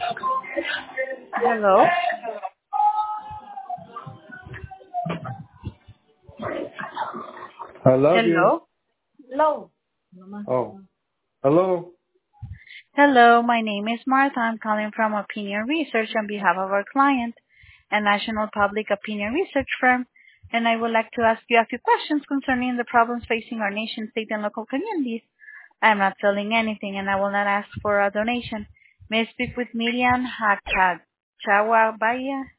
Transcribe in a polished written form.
Hello? I love you. Hello? Hello. Oh, hello. Hello, my name is Martha. I'm calling from Opinion Research on behalf of our client, a national public opinion research firm, and I would like to ask you a few questions concerning the problems facing our nation, state, and local communities. I am not selling anything, and I will not ask for a donation. May I speak with Miriam Hakachawabaya?